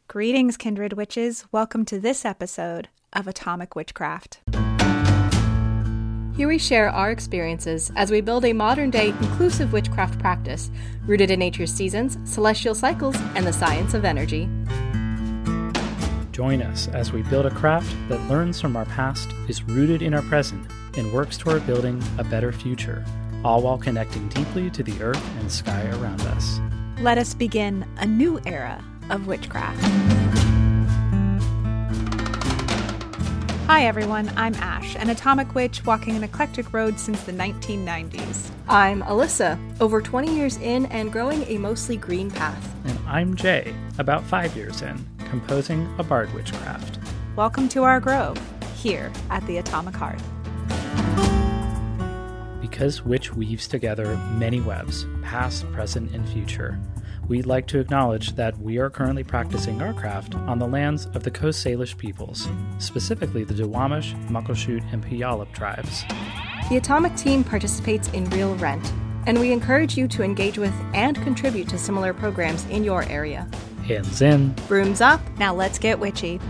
Greetings, kindred witches. Welcome to this episode of Atomic Witchcraft. Here we share our experiences as we build a modern-day inclusive witchcraft practice rooted in nature's seasons, celestial cycles, and the science of energy. Join us as we build a craft that learns from our past, is rooted in our present, and works toward building a better future, all while connecting deeply to the earth and sky around us. Let us begin a new era of witchcraft. Hi everyone, I'm Ash, an atomic witch walking an eclectic road since the 1990s. I'm Alyssa, over 20 years in and growing a mostly green path. And I'm Jay, about 5 years in, composing a bard witchcraft. Welcome to our grove, here at the Atomic Hearth. Because witch weaves together many webs, past, present, and future, we'd like to acknowledge that we are currently practicing our craft on the lands of the Coast Salish peoples, specifically the Duwamish, Muckleshoot, and Puyallup tribes. The Atomic team participates in Real Rent, and we encourage you to engage with and contribute to similar programs in your area. Hands in. Brooms up. Now let's get witchy.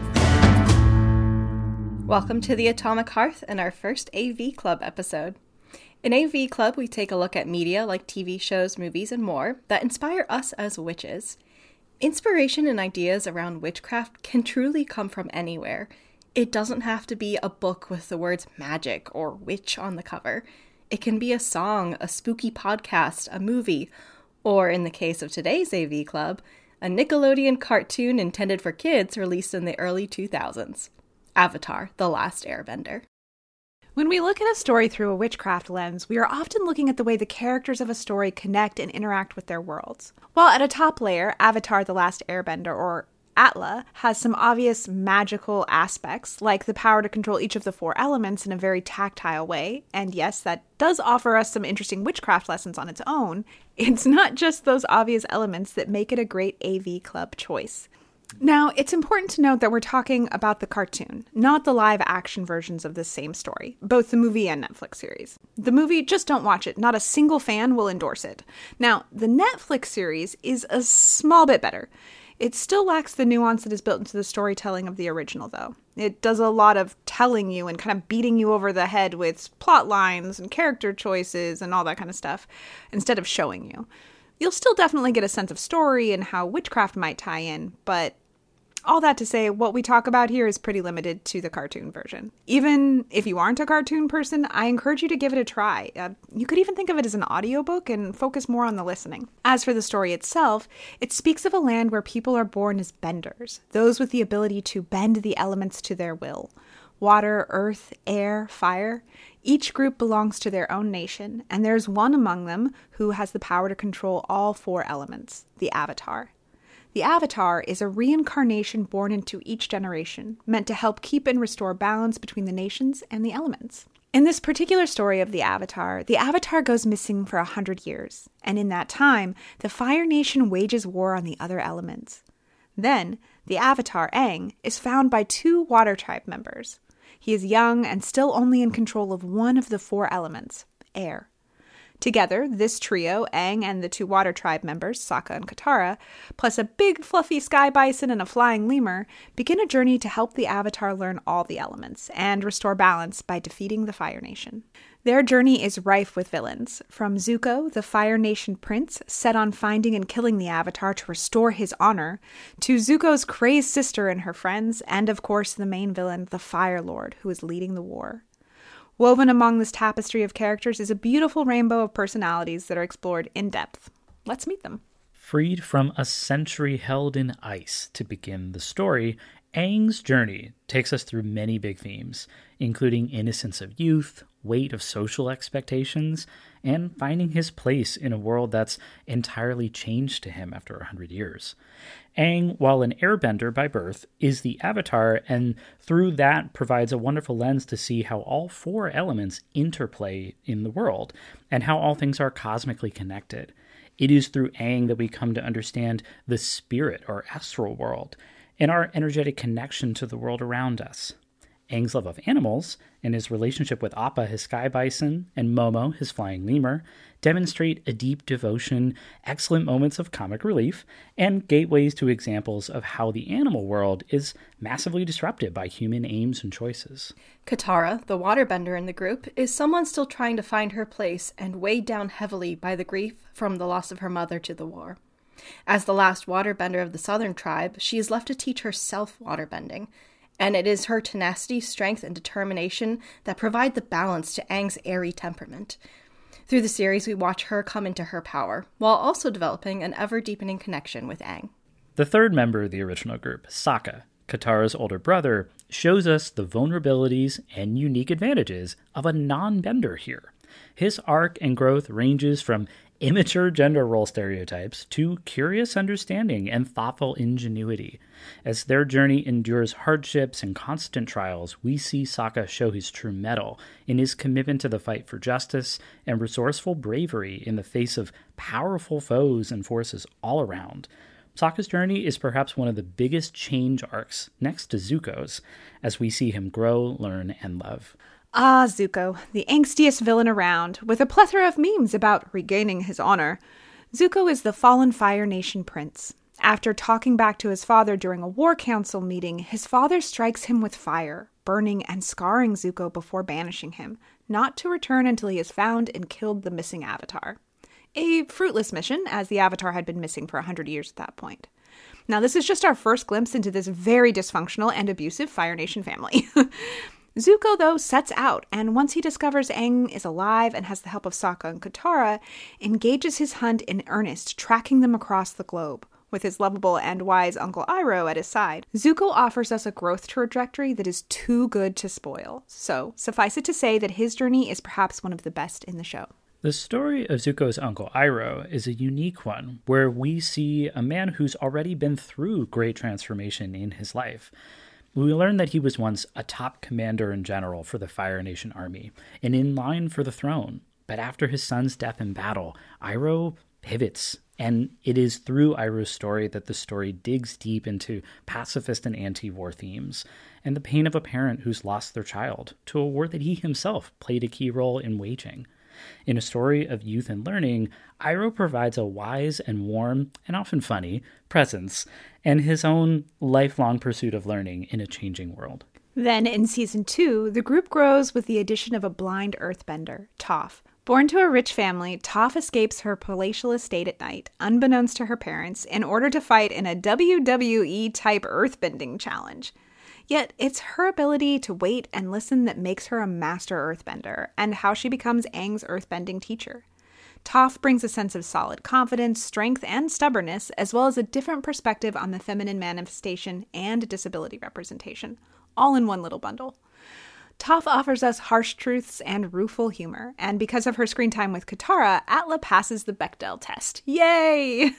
Welcome to the Atomic Hearth and our first AV Club episode. In AV Club, we take a look at media like TV shows, movies, and more that inspire us as witches. Inspiration and ideas around witchcraft can truly come from anywhere. It doesn't have to be a book with the words magic or witch on the cover. It can be a song, a spooky podcast, a movie, or in the case of today's AV Club, a Nickelodeon cartoon intended for kids released in the early 2000s. Avatar: The Last Airbender. When we look at a story through a witchcraft lens, we are often looking at the way the characters of a story connect and interact with their worlds. While at a top layer, Avatar: The Last Airbender, or Atla, has some obvious magical aspects, like the power to control each of the 4 elements in a very tactile way, and yes, that does offer us some interesting witchcraft lessons on its own, it's not just those obvious elements that make it a great AV Club choice. Now, it's important to note that we're talking about the cartoon, not the live-action versions of this same story, both the movie and Netflix series. The movie, just don't watch it. Not a single fan will endorse it. Now, the Netflix series is a small bit better. It still lacks the nuance that is built into the storytelling of the original, though. It does a lot of telling you and kind of beating you over the head with plot lines and character choices and all that kind of stuff, instead of showing you. You'll still definitely get a sense of story and how witchcraft might tie in, but all that to say, what we talk about here is pretty limited to the cartoon version. Even if you aren't a cartoon person, I encourage you to give it a try. You could even think of it as an audiobook and focus more on the listening. As for the story itself, it speaks of a land where people are born as benders, those with the ability to bend the elements to their will. Water, earth, air, fire. Each group belongs to their own nation, and there's one among them who has the power to control all 4 elements, the Avatar. The Avatar is a reincarnation born into each generation, meant to help keep and restore balance between the nations and the elements. In this particular story of the Avatar goes missing for 100 years, and in that time, the Fire Nation wages war on the other elements. Then, the Avatar, Aang, is found by 2 Water Tribe members. He is young and still only in control of one of the 4 elements, air. Together, this trio, Aang and the 2 Water Tribe members, Sokka and Katara, plus a big fluffy sky bison and a flying lemur, begin a journey to help the Avatar learn all the elements and restore balance by defeating the Fire Nation. Their journey is rife with villains, from Zuko, the Fire Nation prince, set on finding and killing the Avatar to restore his honor, to Zuko's crazed sister and her friends, and of course the main villain, the Fire Lord, who is leading the war. Woven among this tapestry of characters is a beautiful rainbow of personalities that are explored in depth. Let's meet them. Freed from a century held in ice to begin the story, Aang's journey takes us through many big themes, including innocence of youth, weight of social expectations, and finding his place in a world that's entirely changed to him after 100 years. Aang, while an airbender by birth, is the Avatar, and through that provides a wonderful lens to see how all 4 elements interplay in the world, and how all things are cosmically connected. It is through Aang that we come to understand the spirit or astral world, and our energetic connection to the world around us. Aang's love of animals, and his relationship with Appa, his sky bison, and Momo, his flying lemur, demonstrate a deep devotion, excellent moments of comic relief, and gateways to examples of how the animal world is massively disrupted by human aims and choices. Katara, the waterbender in the group, is someone still trying to find her place and weighed down heavily by the grief from the loss of her mother to the war. As the last waterbender of the southern tribe, she is left to teach herself waterbending, and it is her tenacity, strength, and determination that provide the balance to Aang's airy temperament. Through the series, we watch her come into her power, while also developing an ever-deepening connection with Aang. The third member of the original group, Sokka, Katara's older brother, shows us the vulnerabilities and unique advantages of a non-bender here. His arc and growth ranges from immature gender role stereotypes to curious understanding and thoughtful ingenuity. As their journey endures hardships and constant trials, we see Sokka show his true mettle in his commitment to the fight for justice and resourceful bravery in the face of powerful foes and forces all around. Sokka's journey is perhaps one of the biggest change arcs next to Zuko's, as we see him grow, learn, and love. Ah, Zuko, the angstiest villain around, with a plethora of memes about regaining his honor. Zuko is the fallen Fire Nation prince. After talking back to his father during a war council meeting, his father strikes him with fire, burning and scarring Zuko before banishing him, not to return until he has found and killed the missing Avatar. A fruitless mission, as the Avatar had been missing for 100 years at that point. Now, this is just our first glimpse into this very dysfunctional and abusive Fire Nation family. Zuko, though, sets out, and once he discovers Aang is alive and has the help of Sokka and Katara, engages his hunt in earnest, tracking them across the globe. With his lovable and wise Uncle Iroh at his side, Zuko offers us a growth trajectory that is too good to spoil. So, suffice it to say that his journey is perhaps one of the best in the show. The story of Zuko's Uncle Iroh is a unique one, where we see a man who's already been through great transformation in his life. We learn that he was once a top commander and general for the Fire Nation army, and in line for the throne. But after his son's death in battle, Iroh pivots, and it is through Iroh's story that the story digs deep into pacifist and anti-war themes, and the pain of a parent who's lost their child, to a war that he himself played a key role in waging. In a story of youth and learning, Iroh provides a wise and warm, and often funny, presence, and his own lifelong pursuit of learning in a changing world. Then, in Season 2, the group grows with the addition of a blind earthbender, Toph. Born to a rich family, Toph escapes her palatial estate at night, unbeknownst to her parents, in order to fight in a WWE-type earthbending challenge. Yet, it's her ability to wait and listen that makes her a master earthbender, and how she becomes Aang's earthbending teacher. Toph brings a sense of solid confidence, strength, and stubbornness, as well as a different perspective on the feminine manifestation and disability representation, all in one little bundle. Toph offers us harsh truths and rueful humor, and because of her screen time with Katara, Atla passes the Bechdel test. Yay!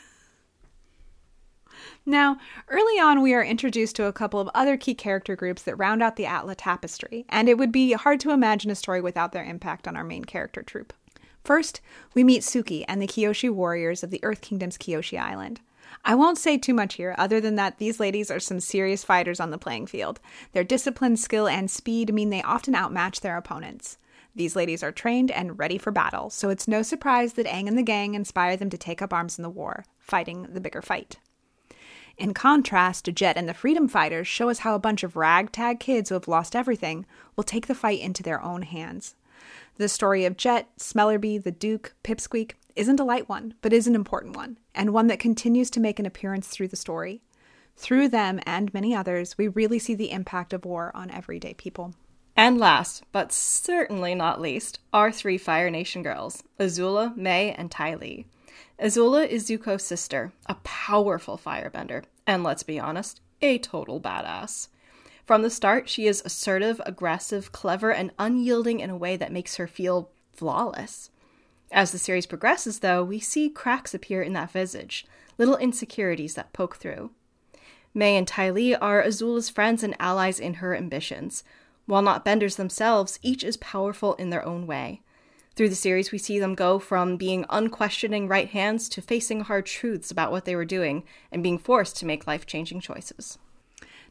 Now, early on, we are introduced to a couple of other key character groups that round out the Atla tapestry, and it would be hard to imagine a story without their impact on our main character troupe. First, we meet Suki and the Kyoshi warriors of the Earth Kingdom's Kyoshi Island. I won't say too much here, other than that these ladies are some serious fighters on the playing field. Their discipline, skill, and speed mean they often outmatch their opponents. These ladies are trained and ready for battle, so it's no surprise that Aang and the gang inspire them to take up arms in the war, fighting the bigger fight. In contrast, Jet and the Freedom Fighters show us how a bunch of ragtag kids who have lost everything will take the fight into their own hands. The story of Jet, Smellerby, the Duke, Pipsqueak isn't a light one, but is an important one, and one that continues to make an appearance through the story. Through them and many others, we really see the impact of war on everyday people. And last, but certainly not least, our three Fire Nation girls, Azula, Mai, and Ty Lee. Azula is Zuko's sister, a powerful firebender, and let's be honest, a total badass. From the start, she is assertive, aggressive, clever, and unyielding in a way that makes her feel flawless. As the series progresses, though, we see cracks appear in that visage, little insecurities that poke through. Mai and Ty Lee are Azula's friends and allies in her ambitions. While not benders themselves, each is powerful in their own way. Through the series, we see them go from being unquestioning right hands to facing hard truths about what they were doing and being forced to make life-changing choices.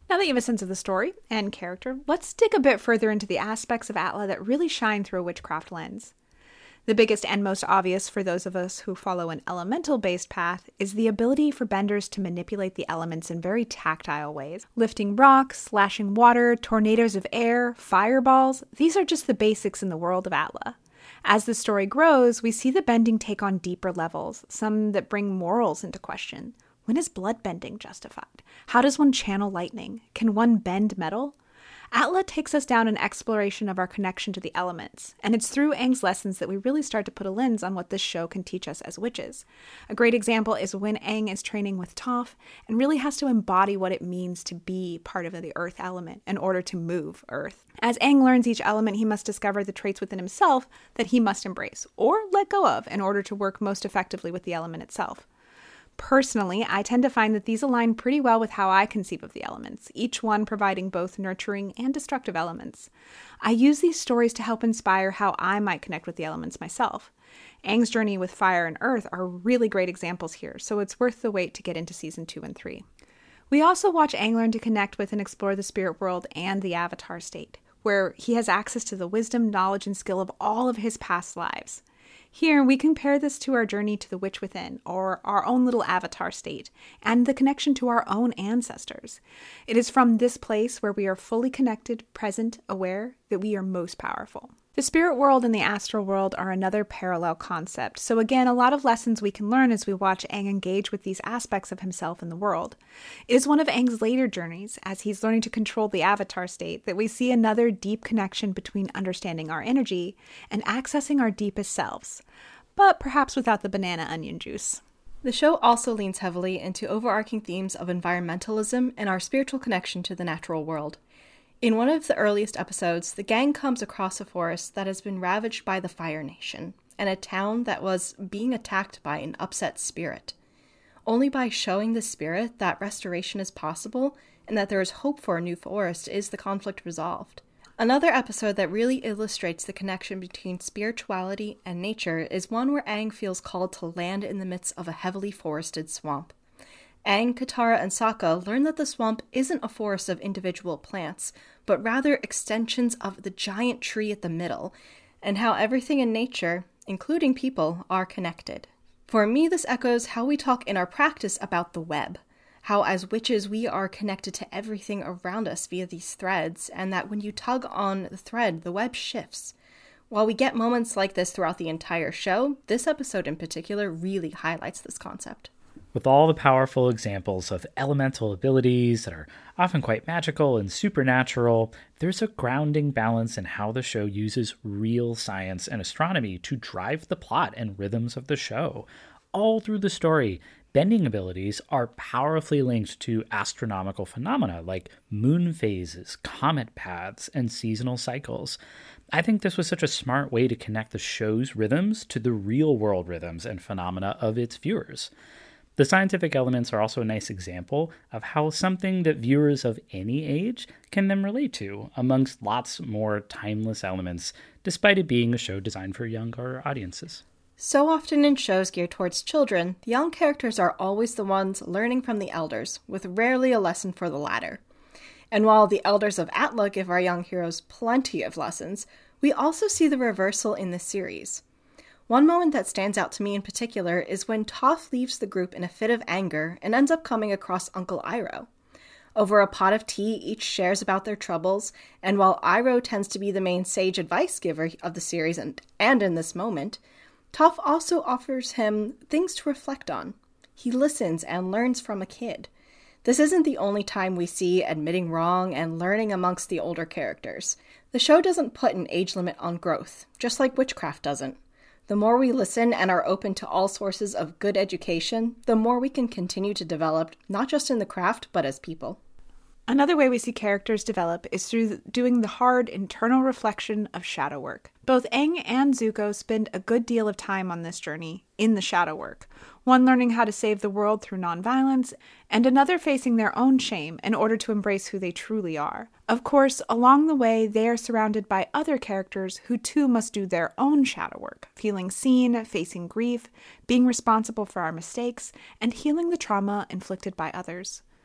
Now that you have a sense of the story and character, let's dig a bit further into the aspects of Atla that really shine through a witchcraft lens. The biggest and most obvious for those of us who follow an elemental-based path is the ability for benders to manipulate the elements in very tactile ways. Lifting rocks, slashing water, tornadoes of air, fireballs, these are just the basics in the world of Atla. As the story grows, we see the bending take on deeper levels, some that bring morals into question. When is blood bending justified? How does one channel lightning? Can one bend metal? Atla takes us down an exploration of our connection to the elements, and it's through Aang's lessons that we really start to put a lens on what this show can teach us as witches. A great example is when Aang is training with Toph and really has to embody what it means to be part of the earth element in order to move earth. As Aang learns each element, he must discover the traits within himself that he must embrace, or let go of, in order to work most effectively with the element itself. Personally, I tend to find that these align pretty well with how I conceive of the elements, each one providing both nurturing and destructive elements. I use these stories to help inspire how I might connect with the elements myself. Aang's journey with fire and earth are really great examples here, so it's worth the wait to get into season 2 and 3. We also watch Aang learn to connect with and explore the spirit world and the avatar state, where he has access to the wisdom, knowledge, and skill of all of his past lives. Here, we compare this to our journey to the Witch Within, or our own little avatar state, and the connection to our own ancestors. It is from this place where we are fully connected, present, aware, that we are most powerful. The spirit world and the astral world are another parallel concept, so again, a lot of lessons we can learn as we watch Aang engage with these aspects of himself in the world. It is one of Aang's later journeys, as he's learning to control the avatar state, that we see another deep connection between understanding our energy and accessing our deepest selves, but perhaps without the banana onion juice. The show also leans heavily into overarching themes of environmentalism and our spiritual connection to the natural world. In one of the earliest episodes, the gang comes across a forest that has been ravaged by the Fire Nation, and a town that was being attacked by an upset spirit. Only by showing the spirit that restoration is possible and that there is hope for a new forest is the conflict resolved. Another episode that really illustrates the connection between spirituality and nature is one where Aang feels called to land in the midst of a heavily forested swamp. Aang, Katara, and Sokka learn that the swamp isn't a forest of individual plants, but rather extensions of the giant tree at the middle, and how everything in nature, including people, are connected. For me, this echoes how we talk in our practice about the web, how as witches we are connected to everything around us via these threads, and that when you tug on the thread, the web shifts. While we get moments like this throughout the entire show, this episode in particular really highlights this concept. With all the powerful examples of elemental abilities that are often quite magical and supernatural, there's a grounding balance in how the show uses real science and astronomy to drive the plot and rhythms of the show. All through the story, bending abilities are powerfully linked to astronomical phenomena like moon phases, comet paths, and seasonal cycles. I think this was such a smart way to connect the show's rhythms to the real-world rhythms and phenomena of its viewers. The scientific elements are also a nice example of how something that viewers of any age can then relate to, amongst lots more timeless elements, despite it being a show designed for younger audiences. So often in shows geared towards children, the young characters are always the ones learning from the elders, with rarely a lesson for the latter. And while the elders of Atla give our young heroes plenty of lessons, we also see the reversal in this series. One moment that stands out to me in particular is when Toph leaves the group in a fit of anger and ends up coming across Uncle Iroh. Over a pot of tea, each shares about their troubles, and while Iroh tends to be the main sage advice giver of the series and in this moment, Toph also offers him things to reflect on. He listens and learns from a kid. This isn't the only time we see admitting wrong and learning amongst the older characters. The show doesn't put an age limit on growth, just like witchcraft doesn't. The more we listen and are open to all sources of good education, the more we can continue to develop, not just in the craft, but as people. Another way we see characters develop is through doing the hard internal reflection of shadow work. Both Aang and Zuko spend a good deal of time on this journey in the shadow work, one learning how to save the world through nonviolence, and another facing their own shame in order to embrace who they truly are. Of course, along the way, they are surrounded by other characters who too must do their own shadow work, feeling seen, facing grief, being responsible for our mistakes, and healing the trauma inflicted by others.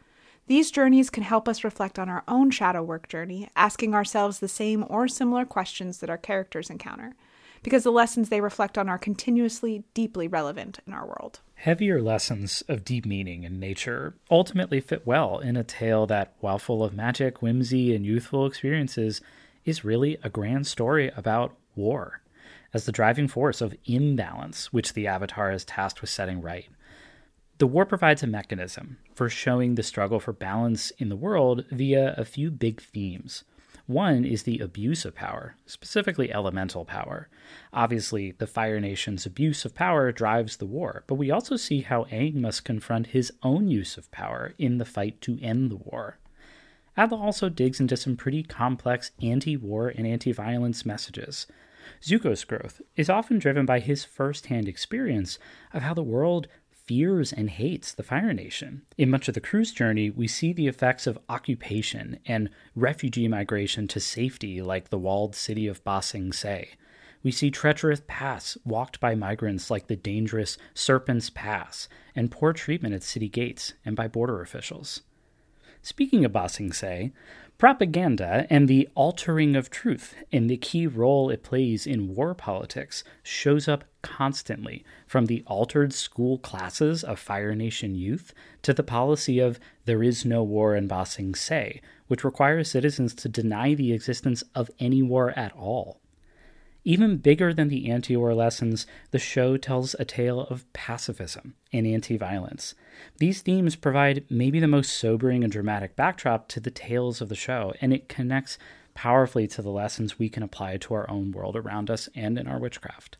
These journeys can help us reflect on our own shadow work journey, asking ourselves the same or similar questions that our characters encounter, because the lessons they reflect on are continuously deeply relevant in our world. Heavier lessons of deep meaning in nature ultimately fit well in a tale that, while full of magic, whimsy, and youthful experiences, is really a grand story about war, as the driving force of imbalance which the Avatar is tasked with setting right. The war provides a mechanism for showing the struggle for balance in the world via a few big themes. One is the abuse of power, specifically elemental power. Obviously, the Fire Nation's abuse of power drives the war, but we also see how Aang must confront his own use of power in the fight to end the war. Atla also digs into some pretty complex anti-war and anti-violence messages. Zuko's growth is often driven by his first-hand experience of how the world fears and hates the Fire Nation. In much of the crew's journey, we see the effects of occupation and refugee migration to safety, like the walled city of Ba Sing Se. We see treacherous paths walked by migrants like the dangerous Serpent's Pass, and poor treatment at city gates and by border officials. Speaking of Ba Sing Se, propaganda and the altering of truth and the key role it plays in war politics shows up constantly, from the altered school classes of Fire Nation youth to the policy of there is no war in Ba Sing Se, which requires citizens to deny the existence of any war at all. Even bigger than the anti-war lessons, the show tells a tale of pacifism and anti-violence. These themes provide maybe the most sobering and dramatic backdrop to the tales of the show, and it connects powerfully to the lessons we can apply to our own world around us and in our witchcraft.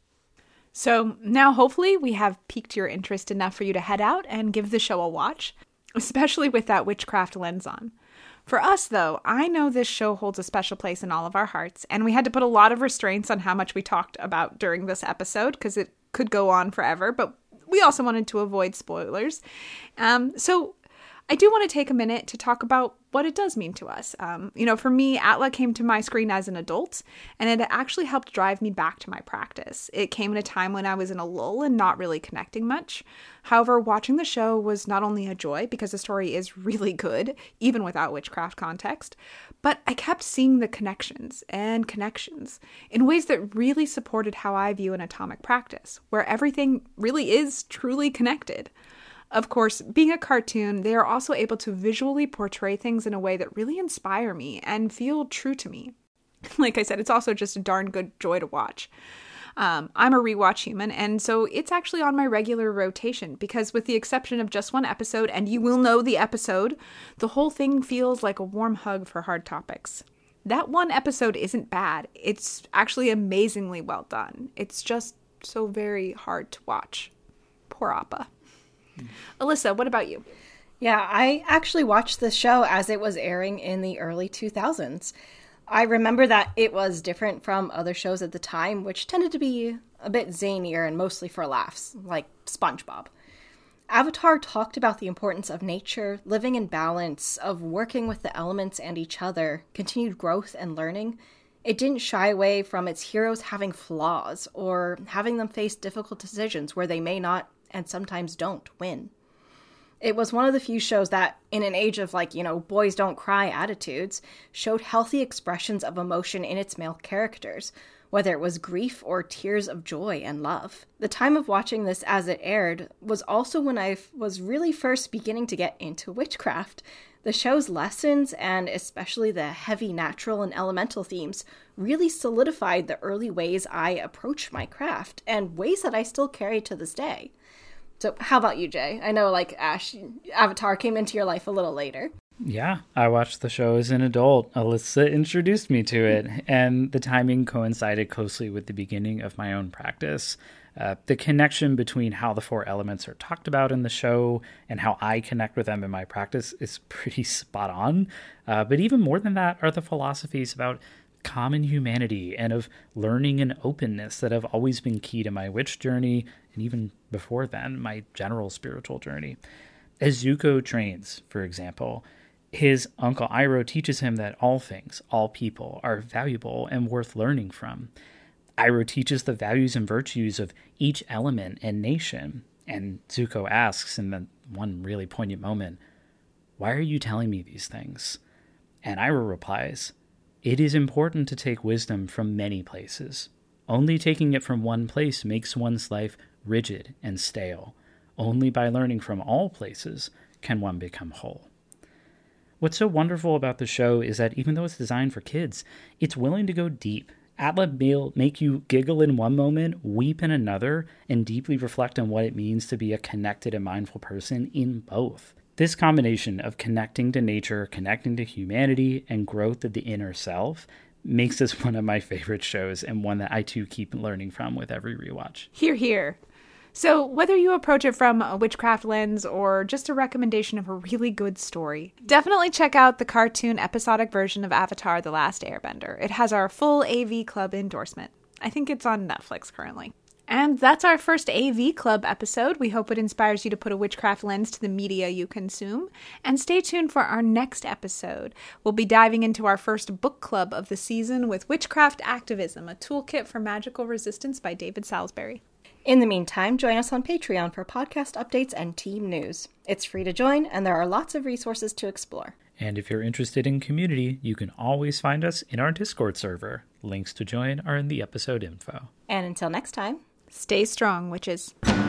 So now hopefully we have piqued your interest enough for you to head out and give the show a watch, especially with that witchcraft lens on. For us, though, I know this show holds a special place in all of our hearts, and we had to put a lot of restraints on how much we talked about during this episode because it could go on forever, but we also wanted to avoid spoilers. So I do want to take a minute to talk about what it does mean to us. For me, Atla came to my screen as an adult, and it actually helped drive me back to my practice. It came at a time when I was in a lull and not really connecting much. However, watching the show was not only a joy, because the story is really good, even without witchcraft context, but I kept seeing the connections in ways that really supported how I view an atomic practice, where everything really is truly connected. Of course, being a cartoon, they are also able to visually portray things in a way that really inspire me and feel true to me. Like I said, it's also just a darn good joy to watch. I'm a rewatch human, and so it's actually on my regular rotation because with the exception of just one episode, and you will know the episode, the whole thing feels like a warm hug for hard topics. That one episode isn't bad. It's actually amazingly well done. It's just so very hard to watch. Poor Appa. Alyssa, what about you? Yeah, I actually watched this show as it was airing in the early 2000s. I remember that it was different from other shows at the time, which tended to be a bit zanier and mostly for laughs, like SpongeBob. Avatar talked about the importance of nature, living in balance, of working with the elements and each other, continued growth and learning. It didn't shy away from its heroes having flaws or having them face difficult decisions where they may not and sometimes don't win. It was one of the few shows that, in an age of boys don't cry attitudes, showed healthy expressions of emotion in its male characters, whether it was grief or tears of joy and love. The time of watching this as it aired was also when I was really first beginning to get into witchcraft. The show's lessons, and especially the heavy natural and elemental themes, really solidified the early ways I approach my craft, and ways that I still carry to this day. So how about you, Jay? I know, Ash, Avatar came into your life a little later. Yeah, I watched the show as an adult. Alyssa introduced me to it, and the timing coincided closely with the beginning of my own practice. The connection between how the four elements are talked about in the show and how I connect with them in my practice is pretty spot on. But even more than that are the philosophies about common humanity and of learning and openness that have always been key to my witch journey, and even before then, my general spiritual journey. As Zuko trains, for example, his uncle Iroh teaches him that all things, all people, are valuable and worth learning from. Iroh teaches the values and virtues of each element and nation, and Zuko asks in the one really poignant moment, "Why are you telling me these things?" And Ira replies, "It is important to take wisdom from many places. Only taking it from one place makes one's life rigid and stale. Only by learning from all places can one become whole." What's so wonderful about the show is that even though it's designed for kids, it's willing to go deep. Atla will make you giggle in one moment, weep in another, and deeply reflect on what it means to be a connected and mindful person in both. This combination of connecting to nature, connecting to humanity, and growth of the inner self makes this one of my favorite shows, and one that I too keep learning from with every rewatch. Hear, hear. So whether you approach it from a witchcraft lens or just a recommendation of a really good story, definitely check out the cartoon episodic version of Avatar: The Last Airbender. It has our full AV Club endorsement. I think it's on Netflix currently. And that's our first AV Club episode. We hope it inspires you to put a witchcraft lens to the media you consume. And stay tuned for our next episode. We'll be diving into our first book club of the season with Witchcraft Activism, a toolkit for magical resistance by David Salisbury. In the meantime, join us on Patreon for podcast updates and team news. It's free to join, and there are lots of resources to explore. And if you're interested in community, you can always find us in our Discord server. Links to join are in the episode info. And until next time, stay strong, witches.